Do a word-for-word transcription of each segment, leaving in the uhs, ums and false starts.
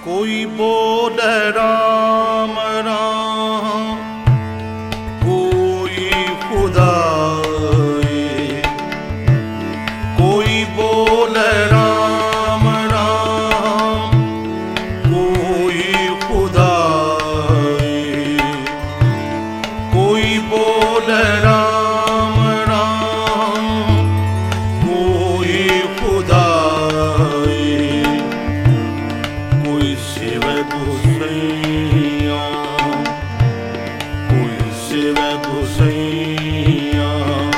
कोई बोले राम राम, कोई खुदाए। कोई बोले राम राम, कोई खुदाए। कोई बोले राम राम, कोई खुदाए। कोई शिव गोसैया, कोई शिव गोसैया।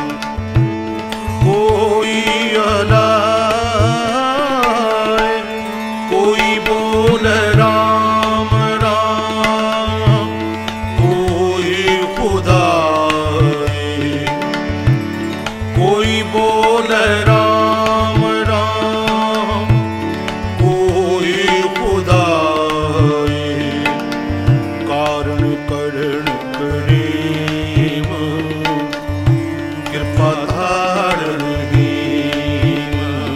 कोई अलाए, कोई बोले राम राम, कोई खुदाए। कोई बोले राम राम, कोई खुदाए। कारण करण करीम, कृपा धारण हीम।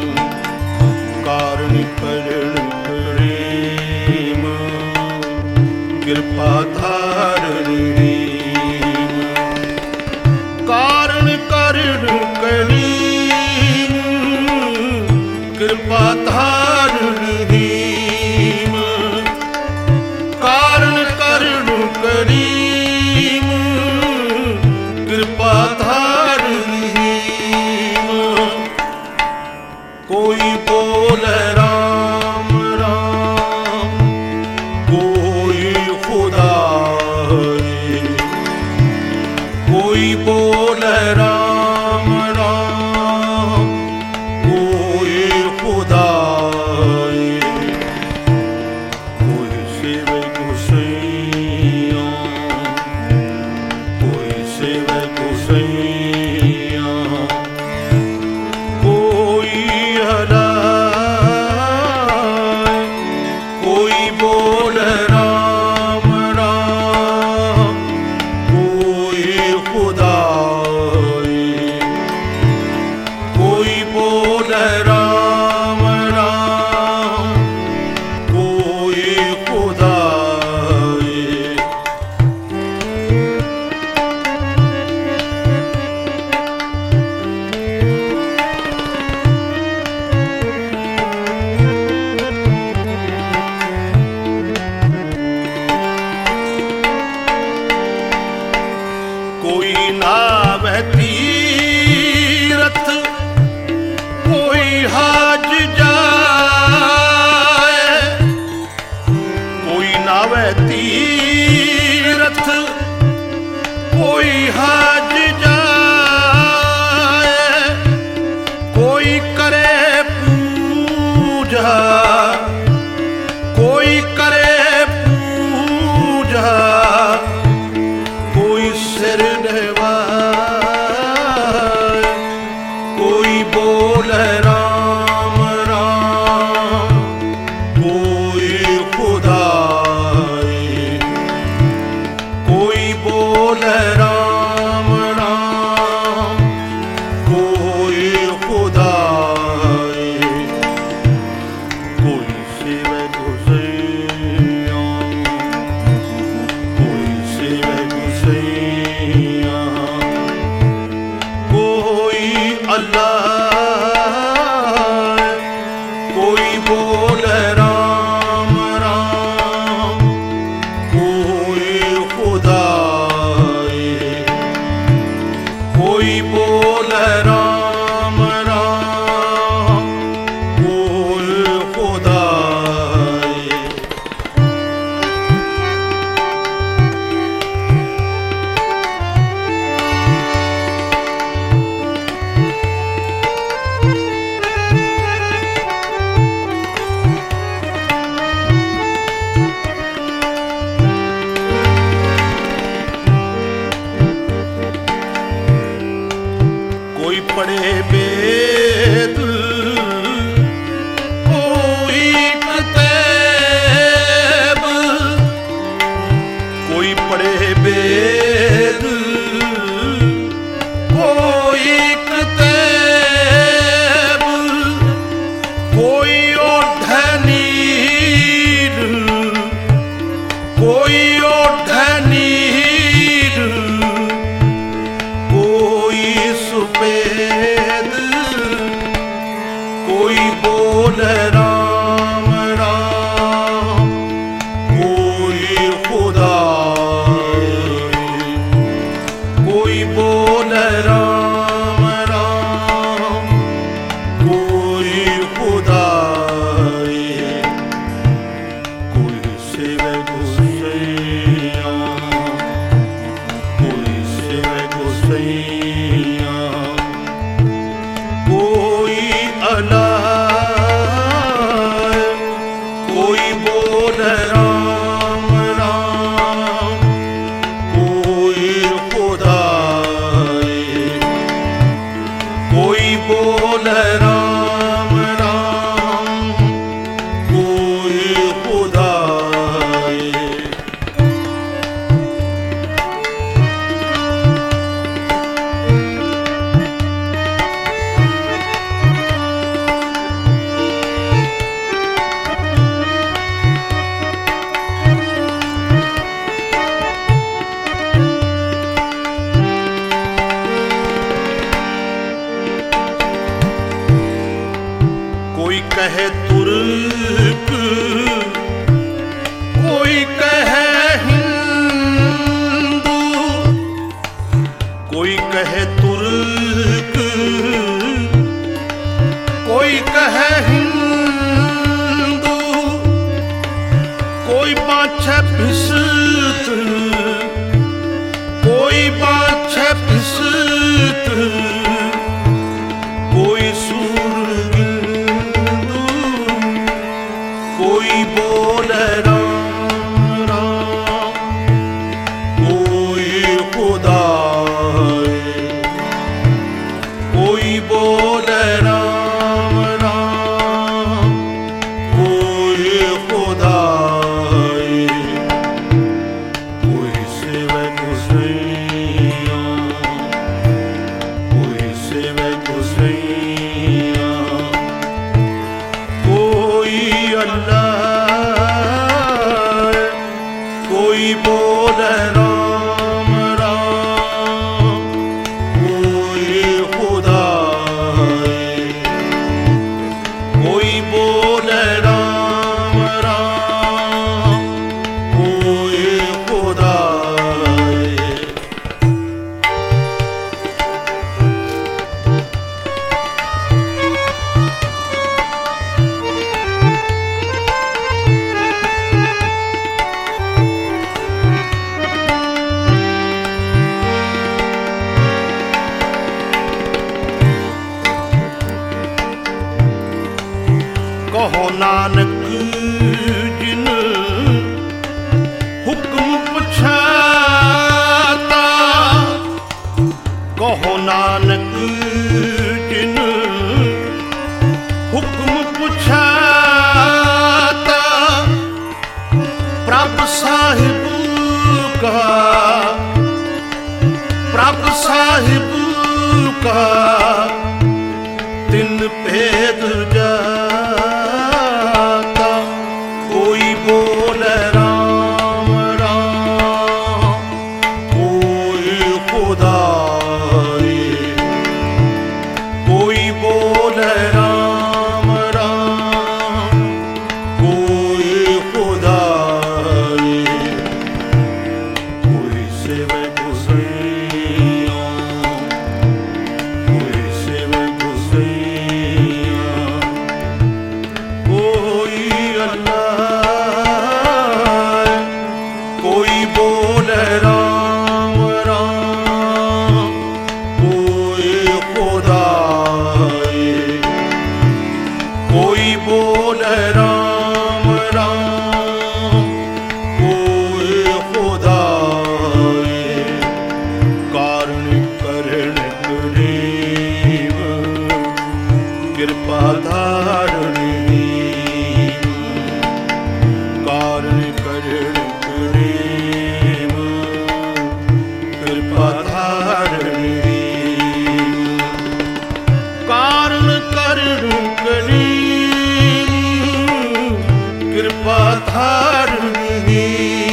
कारण करण करीम, कृपा धारण हीम। कारण करण करीम, कृपा धारण हीम। कारण करण करीम, कृपा धारण हीम। कोई बोले राम राम, कोई खुदाए। कोई बोले राम राम, कोई खुदाए। कोई शिव गोसैया, कोई शिव गोसैया। कोई अलाए, कोई बोले राम राम, कोई खुदाए। कोई बोले राम राम, कोई खुदाए। कोई नावे तीरथ, कोई हाज जाए। कोई नावे तीरथ, कोई हाज जाए। कोई करे पूजा, कोई करे पूजा। कोई सिर नवाए, कोई बोले राम राम, कोई खुदाए। कोई बोले राम राम, कोई खुदाए। कोई शिव गोसैया, कोई शिव गोसैया। कोई अल्लाह, कोई बोले राम राम, कोई खुदाए। कोई बोले राम राम, कोई खुदाए। कोई पढ़े वेद, कोई किताब। कोई पढ़े वेद, कोई किताब। कोई ओढ़ नीर, कहे तुर्क, कोई कहे हिंदू, कोई कहे तुर्क, कोई कहे हिंदू, कोई बाछे भिसत, कोई बाछे भिसत, कोई सूरगिंदू, कोई बोले राम राम, कोई खुदा, कोई बोले राम राम, कोई खुदा, कोई सेवे गुसैया, कोई सेवे गुसैया, कोई अल्लाह, कोई बोले राम राम, कोई खुदा, कोई बोले राम राम, कोई खुदा। कहो नानक जिन हुक्म पुछाता, कहो नानक जिन हुक्म पुछाता, प्रभ साहिब का, प्रभ साहिब का तिन भेद जाता, कोई बोले राम राम, कोई खुदा, कोई बोले राम राम, कोई खुदा, कोई सेवे गुसैया, कोई सेवे गुसैया, कोई अल्लाह, कोई बोले राम राम, कोई खुदा, कोई बोले राम राम, कोई खुदा, कारण करण करीब, कृपा धारणी, कारण करण करीब, कृपा धारणी, कारण करण करीब, कृपा धारणी,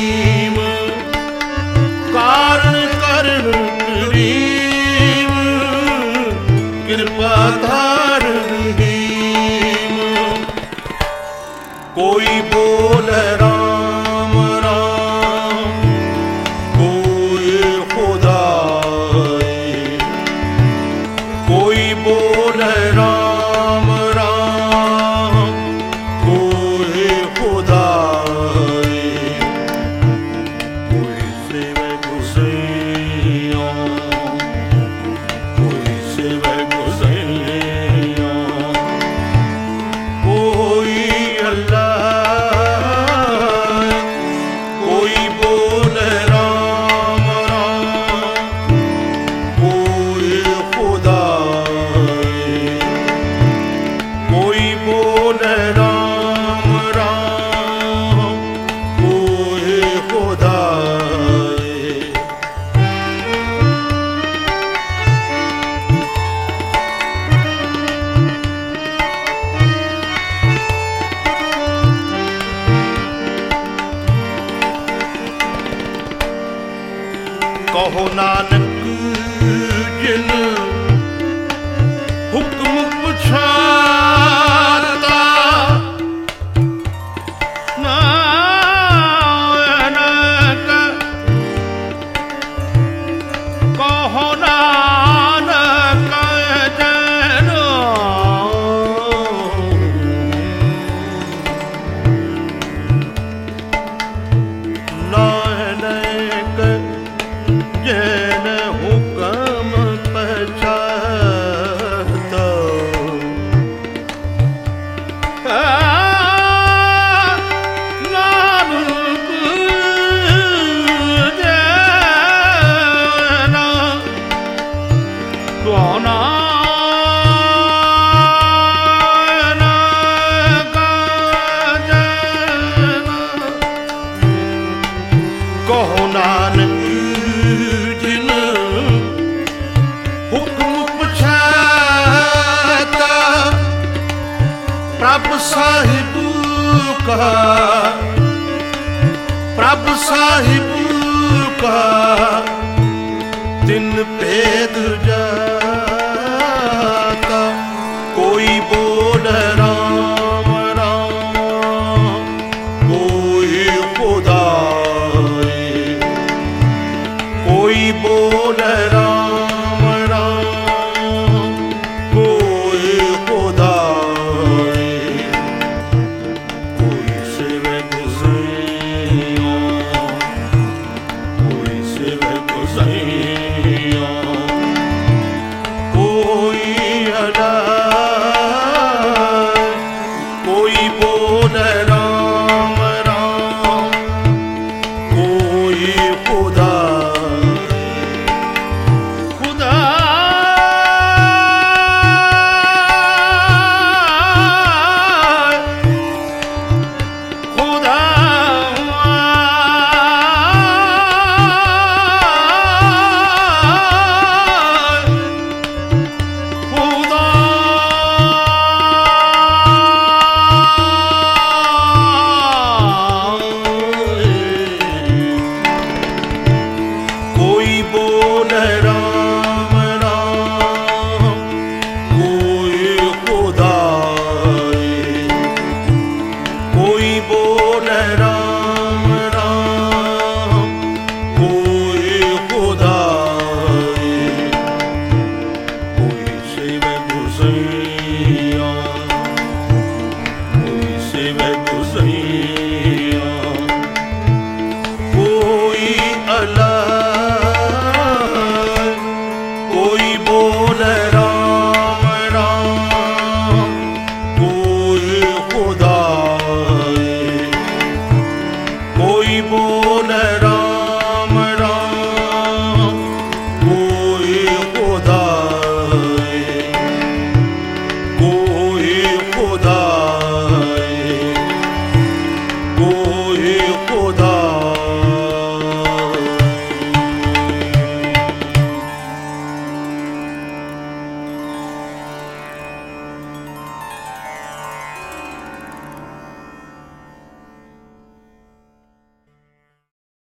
कारण करण करीब, कृपा धारणी, कोई बोले राम राम, कोई खुदा, कोई बोले राम राम, कोई खुदा, कोई सेवे गुसैया, कोई सेवे गुसैया, कोई अल्लाह, कोई बोले राम राम, कोई खुदा, कौना कहो नानक जिन हुक्म पुछाता प्रभ साहिब का प्रभ साहिब का दिन भेद जाता कोई बोल राम राम कोई खुदा कोई बोल राम राम कोई खुदा कोई सिव गुसैया कोई सिव गुसैया कोई अदा कोई बोल राम राम कोई खुदा Sing